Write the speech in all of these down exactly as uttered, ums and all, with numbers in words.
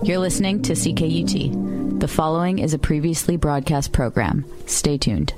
You're listening to C K U T. The following is a previously broadcast program. Stay tuned.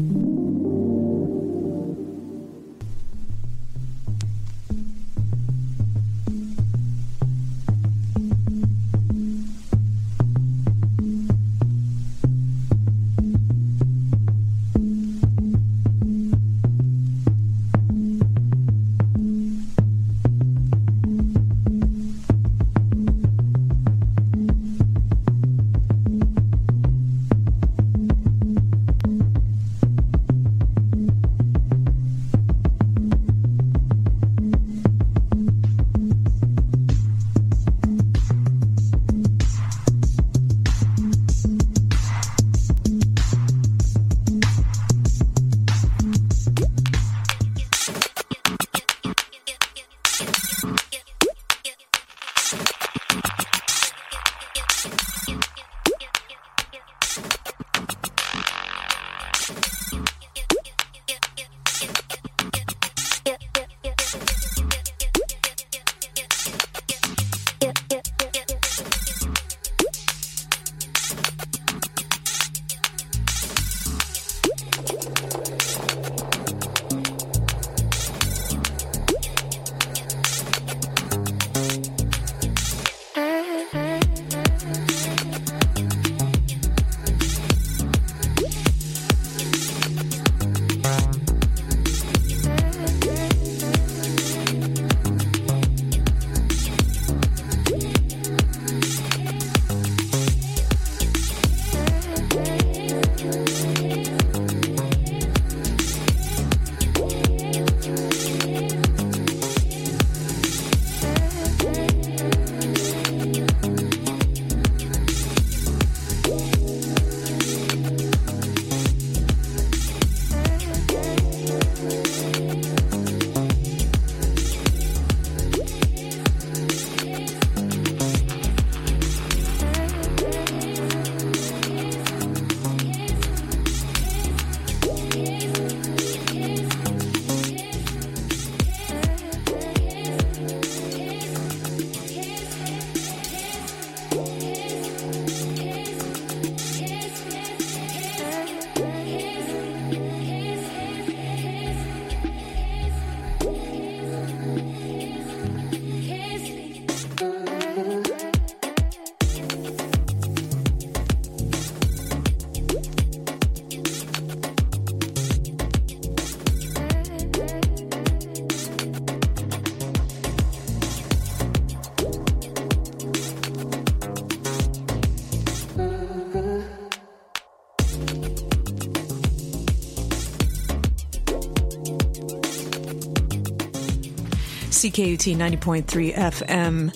C K U T ninety point three F M.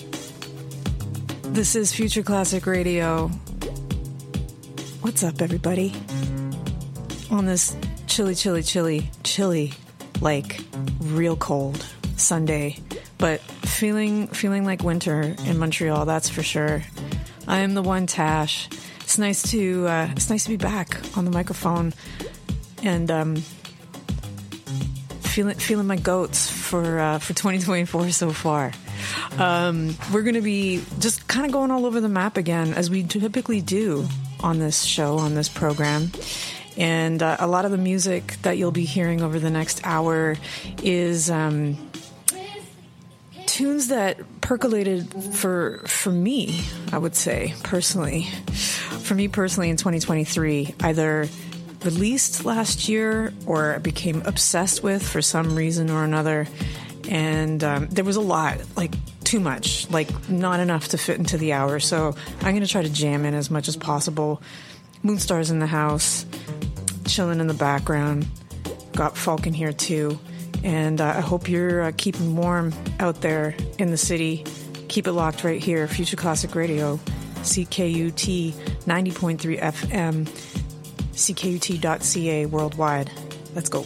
This is Future Classic Radio. What's up, everybody? On this chilly, chilly, chilly, chilly, like real cold Sunday, but feeling feeling like winter in Montreal, that's for sure. I am the one Tash. It's nice to uh, it's nice to be back on the microphone and um, feeling feeling my goats for uh, for twenty twenty-four so far. Um, we're going to be just kind of going all over the map again, as we typically do on this show, on this program. And uh, a lot of the music that you'll be hearing over the next hour is um, tunes that percolated for for me, I would say, personally. For me personally in twenty twenty-three, either released last year or became obsessed with for some reason or another. And um, there was a lot, like too much, like not enough to fit into the hour. So I'm going to try to jam in as much as possible. Moonstar's in the house, chilling in the background. Got Falcon here too. And uh, I hope you're uh, keeping warm out there in the city. Keep it locked right here. Future Classic Radio, C K U T ninety point three F M, C K U T dot C A worldwide. Let's go.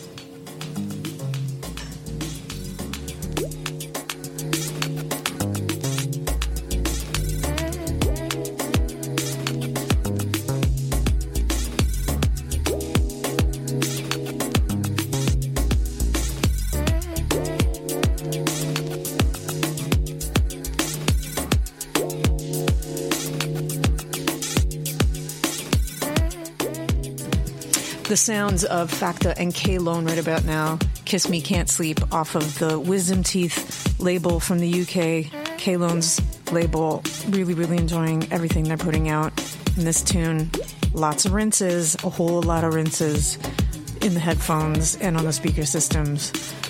The sounds of Facta and K-Lone right about now. Kiss Me Can't Sleep off of the Wisdom Teeth label from the U K. K-Lone's label. Really, really enjoying everything they're putting out in this tune. Lots of rinses, a whole lot of rinses in the headphones and on the speaker systems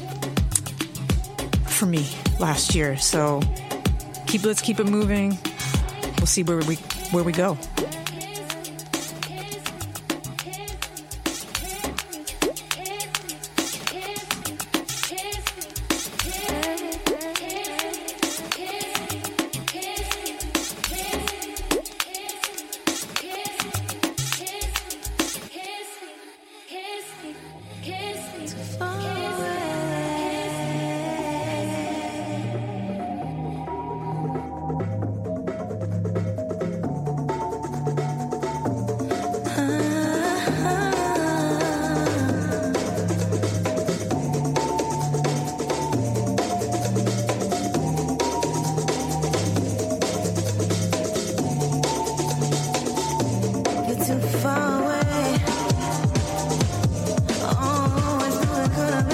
for me last year. So keep let's keep it moving. We'll see where we where we go. Too far away. Oh, I knew it could have been.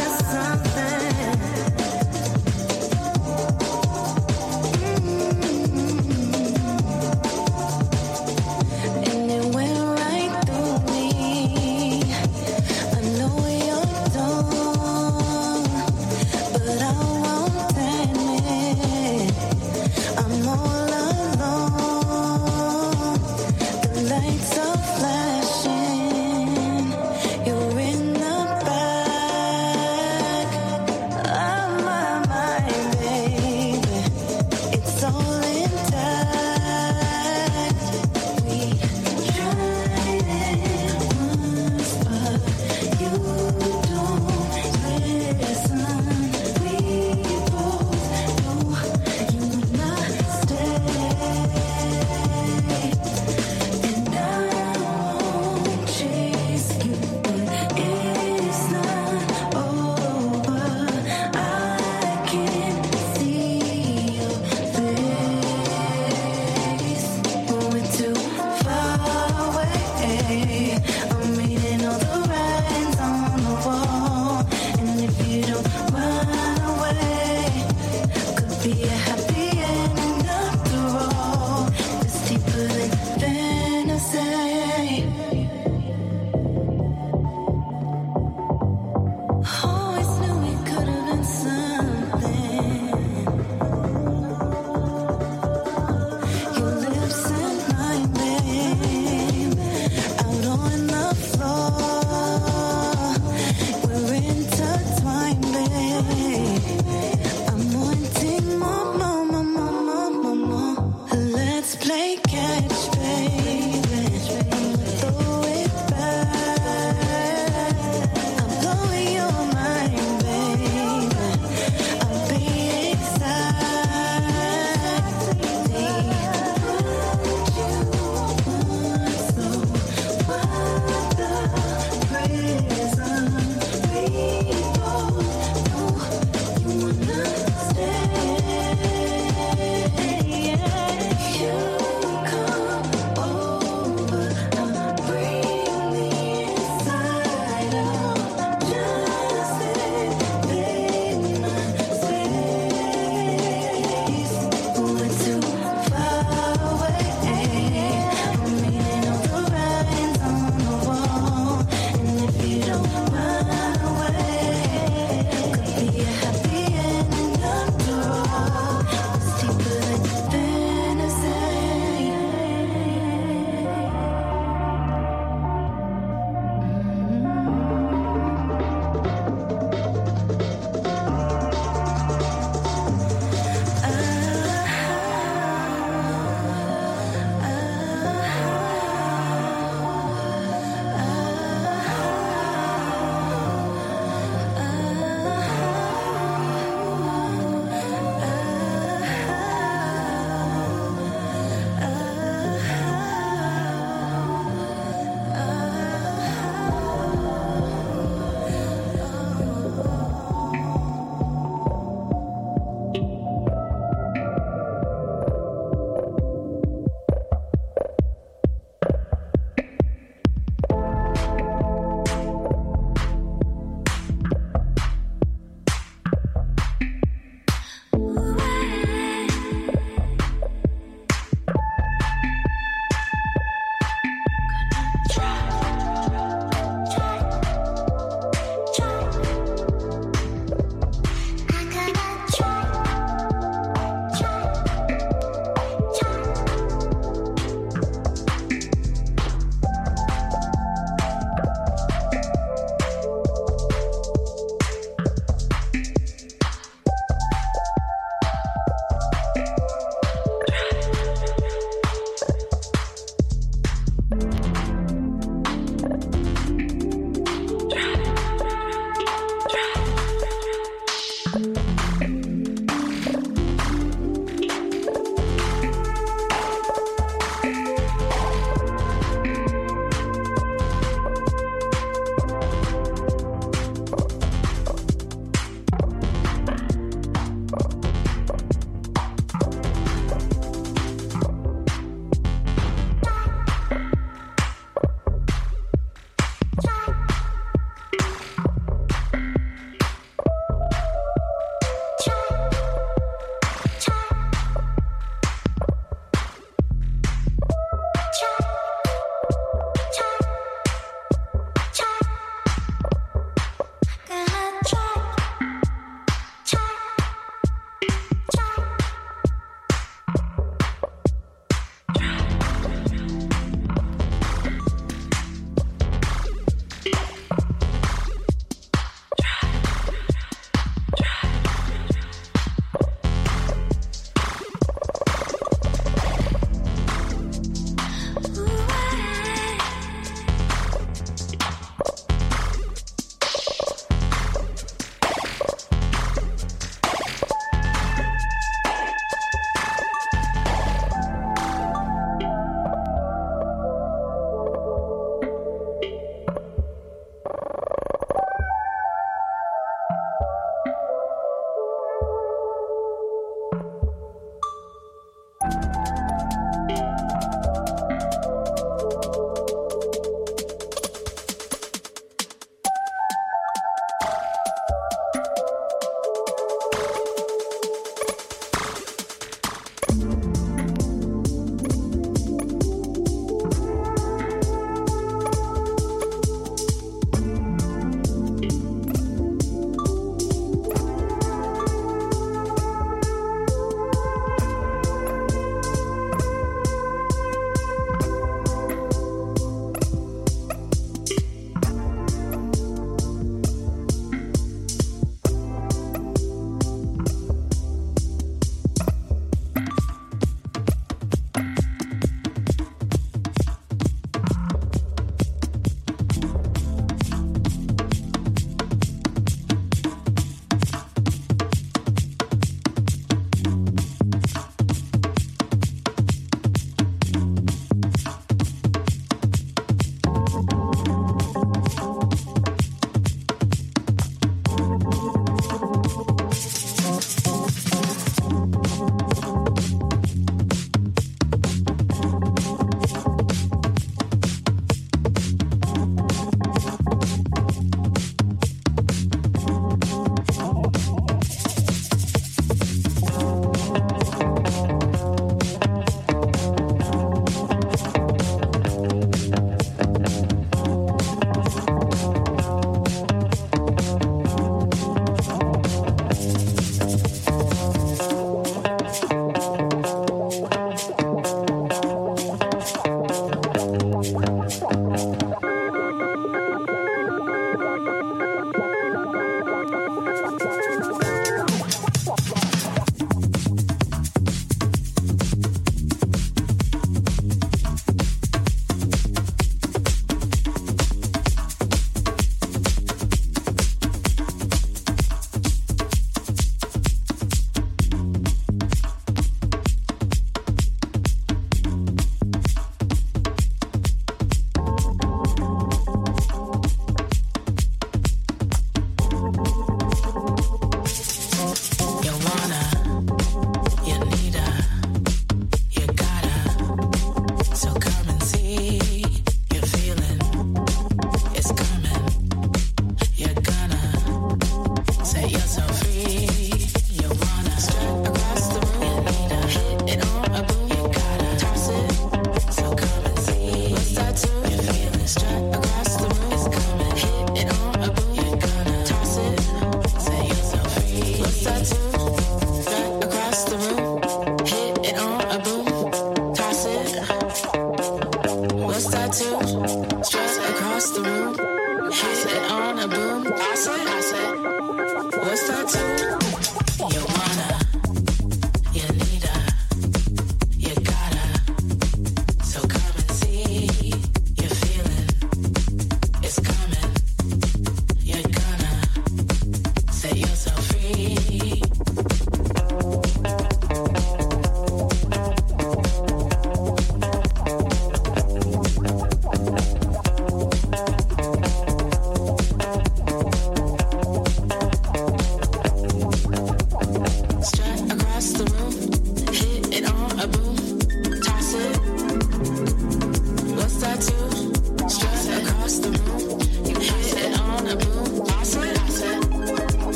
across the room, hit it on a boom. I said, I said, what's that tune? You wanna, you need a, you gotta. So come and see, you're feeling, it's coming. You're gonna set yourself free.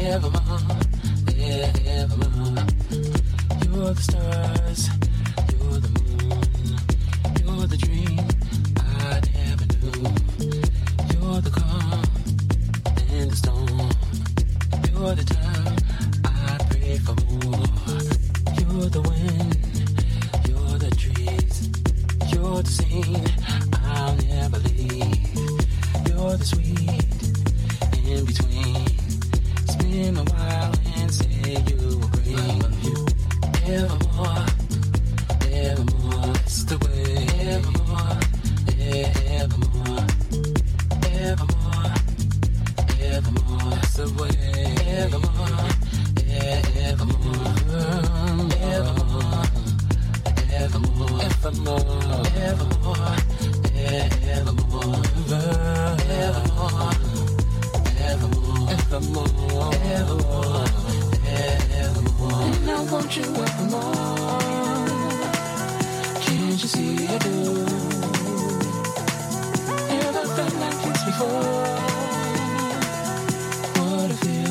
evermore, evermore. You're the stars, you're the moon, you're the dream I never knew. You're the calm and the storm. You're the time I pray for more. You're the wind, you're the trees, you're the scene I'll never leave. You're the sweet in between. Spin a while and say you agree. I love you evermore, evermore. That's the way. Evermore, evermore, evermore, evermore. That's the way. Evermore, evermore, evermore, evermore, evermore, evermore, evermore, evermore. Evermore, evermore, evermore, evermore. And I want you evermore. Can't you see I do? Never felt like this before. What a feeling.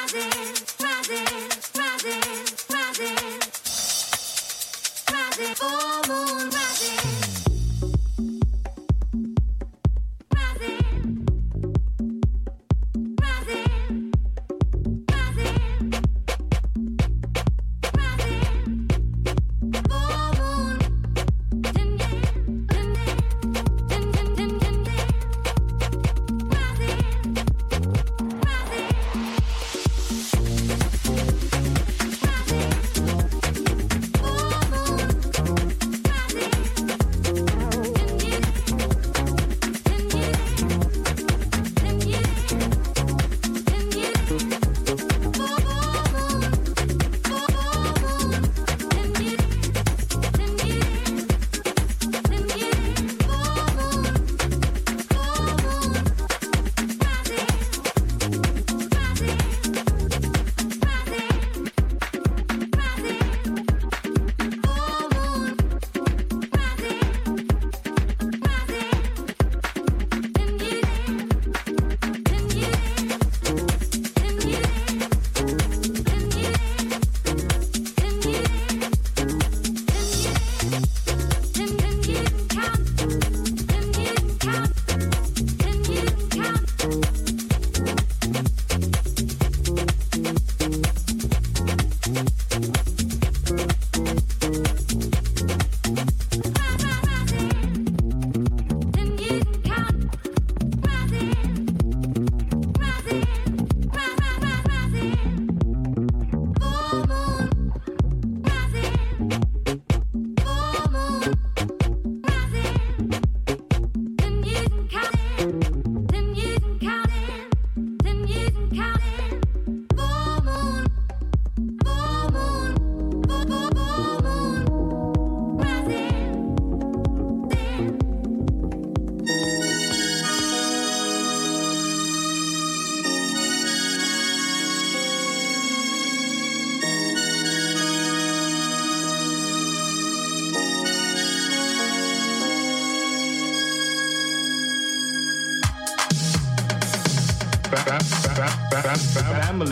Family.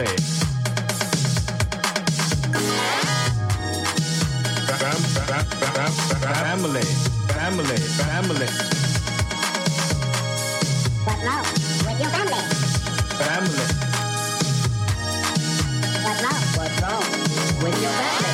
Family. Family. Family. What's wrong with your family? Family. What's wrong? What's wrong with your family?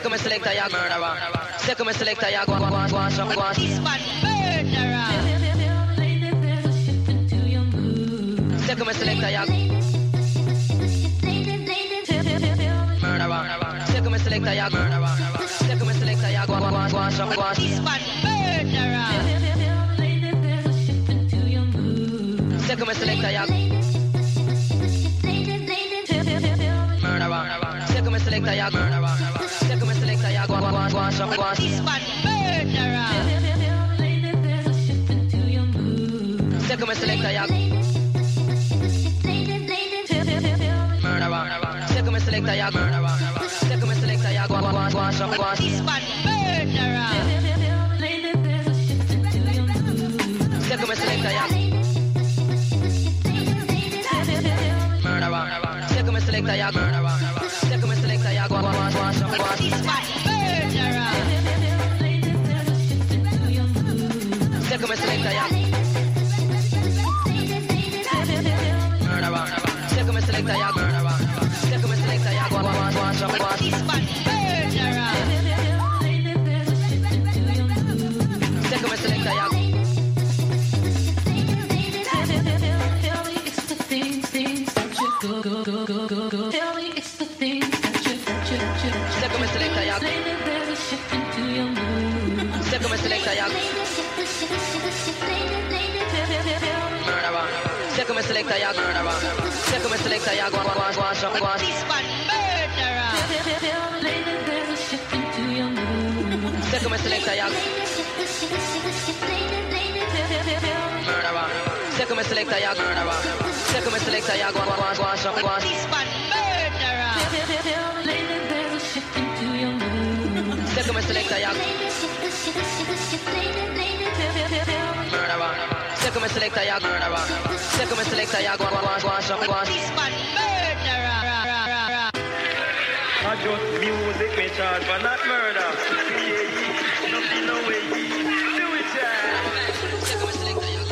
Second selector, ya murderer. Second selector, ya go go go go go go. This man murderer. Second selector, ya murderer. Second selector, ya murderer. Second selector, ya go go go go go. This man murderer. Second selector, ya murderer. Second selector, ya murderer. Second selector, ya go go go go go. This man murderer. Second selector, ya murderer. Second selector, ya murderer. Second selector, ya go go go go go. This man murderer. Second selector, ya murderer. Second selector, ya murderer. Second selector, ya go go go go go. This man murderer. Second selector, ya murderer. Second selector, ya murderer. Second selector, ya go go go go go. This man murderer. Second selector, ya Go, go, go, go, go, go. Tell me it's the things that you, that you, that you, that you. Second selector, ya. There's a shift into your mood. Second selector, ya. Murderer. Second selector, ya. Murderer. Second selector, ya. Go, go, go, go, go. This man murderer. There's a shift into your mood. Second selector, ya. Murderer. Second selector, ya. Murderer. Second selector, ya. Go, go, go, go, go. This man murderer. There's a shift into your mood. Second selector, ya. Murderer. Second selector, ya. Murderer. Second selector, ya. Go, go, go, go, go. This man murderer. Not just music, me charge for not murder. Nothing no way. Do it, yeah. Second selector, ya.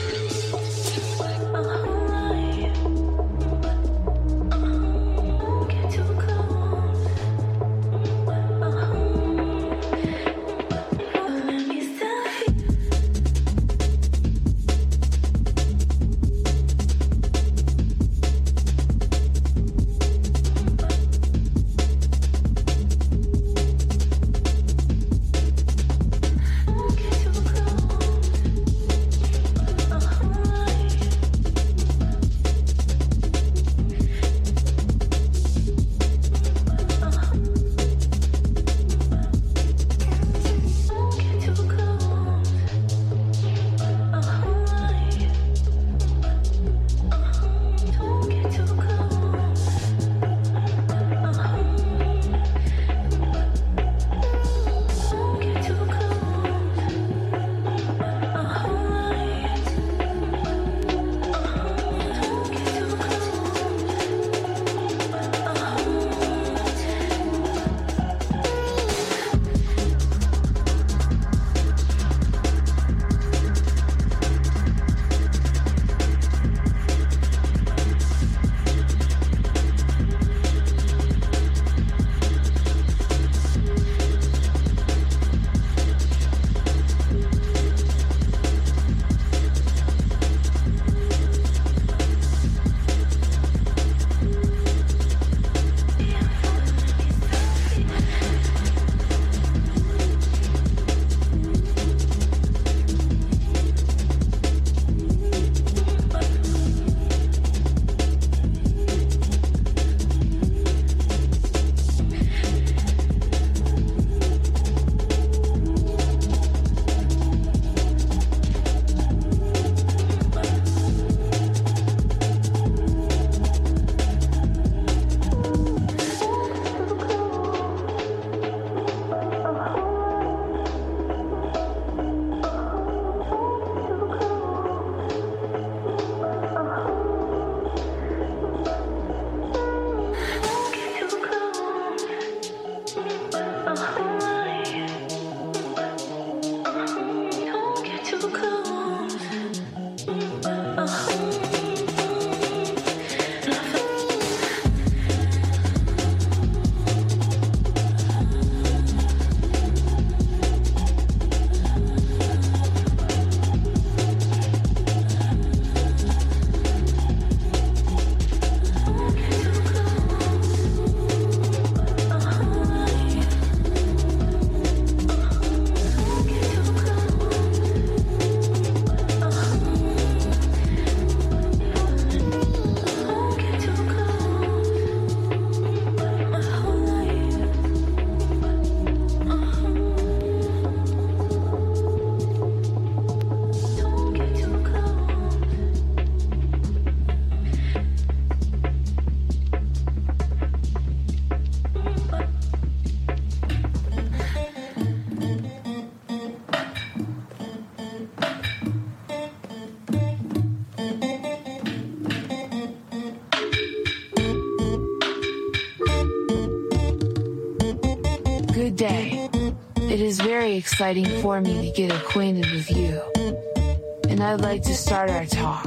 day. It is very exciting for me to get acquainted with you, and I'd like to start our talk.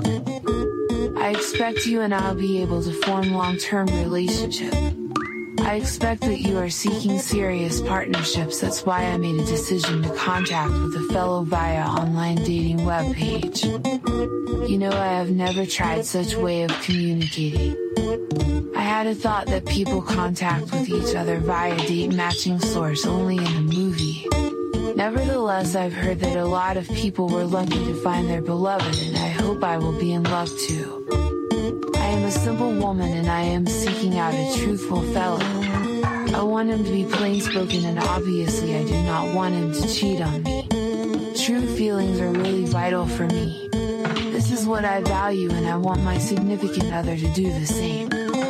I expect you and I'll be able to form long-term relationship. I expect that you are seeking serious partnerships. That's why I made a decision to contact with a fellow via online dating webpage. You know, I have never tried such way of communicating. I had a thought that people contact with each other via date matching source only in a movie. Nevertheless, I've heard that a lot of people were lucky to find their beloved, and I hope I will be in luck too. I am a simple woman and I am seeking out a truthful fellow. I want him to be plain spoken, and obviously I do not want him to cheat on me. True feelings are really vital for me. This is what I value, and I want my significant other to do the same.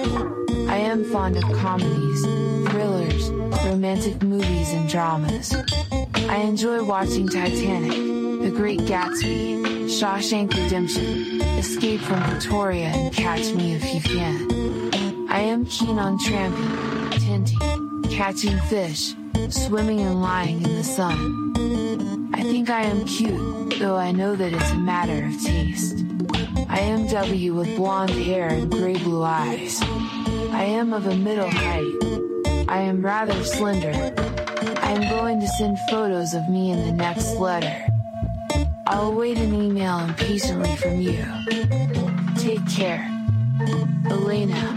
I am fond of comedies, thrillers, romantic movies and dramas. I enjoy watching Titanic, The Great Gatsby, Shawshank Redemption, Escape from Pretoria, and Catch Me If You Can. I am keen on tramping, tenting, catching fish, swimming and lying in the sun. I think I am cute, though I know that it's a matter of taste. I am W with blonde hair and gray blue eyes. I am of a middle height. I am rather slender. I am going to send photos of me in the next letter. I'll await an email impatiently from you. Take care. Elena.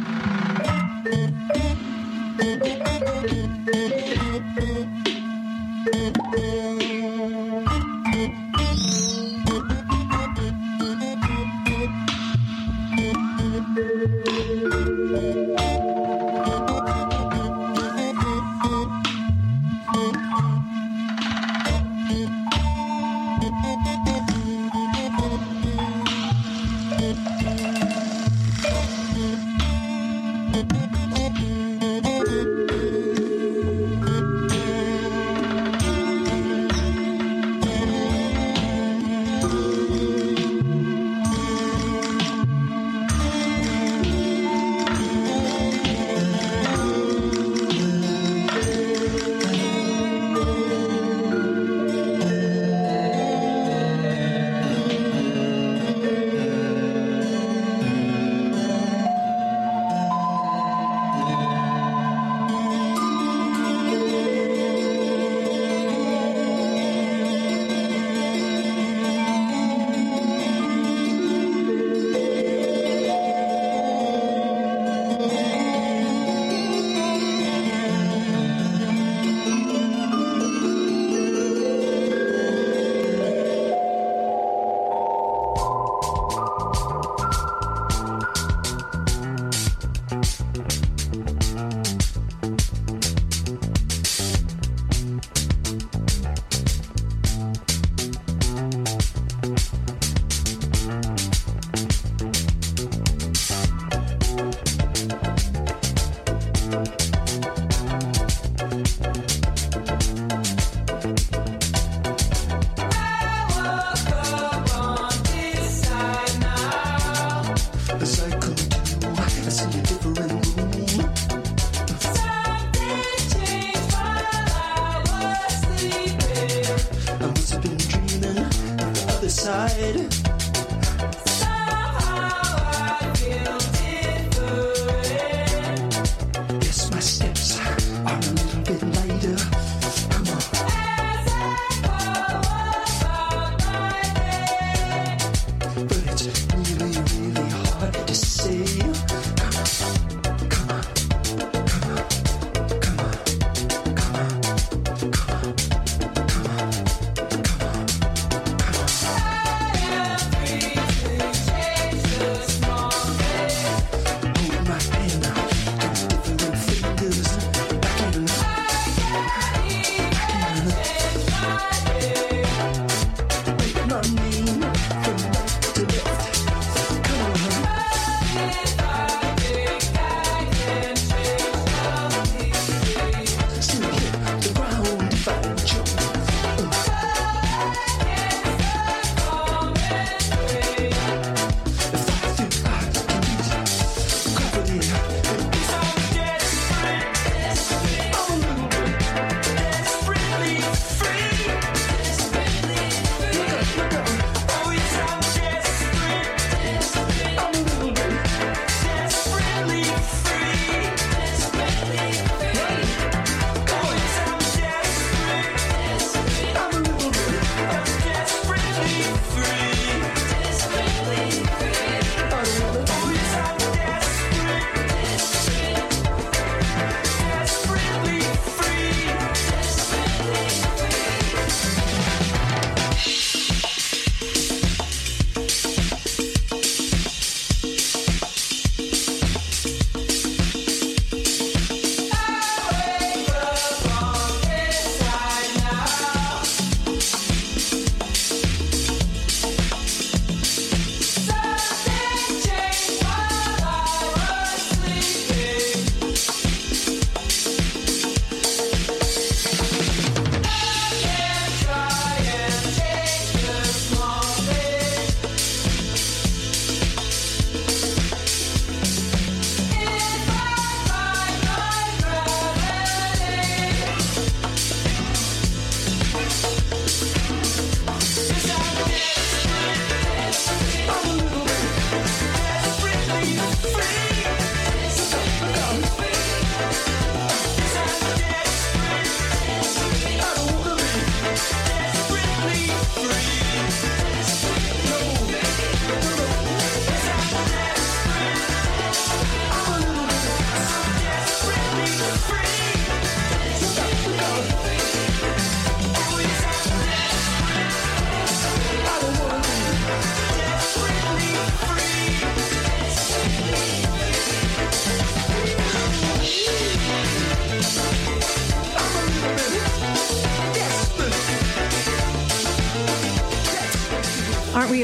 Yeah.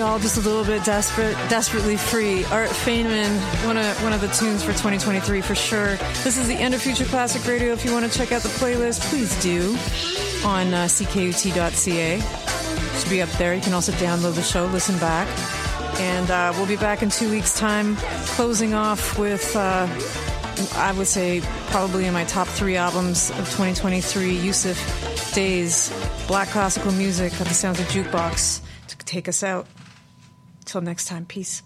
y'all, just a little bit desperate, desperately free. Art Feynman, one of one of the tunes for twenty twenty-three for sure. This is the end of Future Classic Radio. If you want to check out the playlist, please do on uh, c k u t dot c a. Should be up there. You can also download the show, listen back, and uh, we'll be back in two weeks' time, closing off with. Uh, I would say probably in my top three albums of twenty twenty-three, Yusuf Day's Black Classical Music at the Sounds of Jukebox to take us out. Till next time, peace.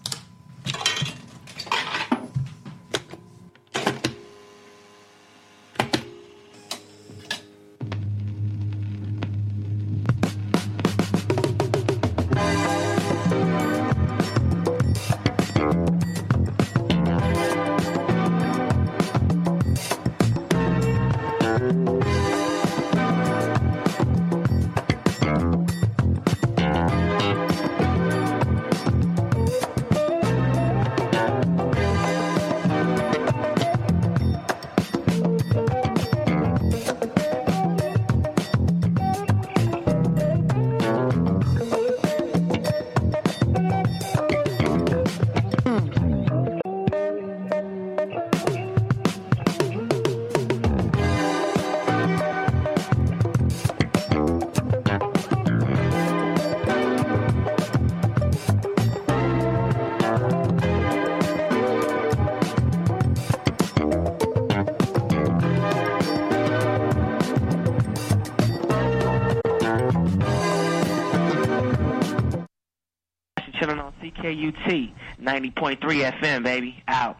C K U T ninety point three F M, baby. Out.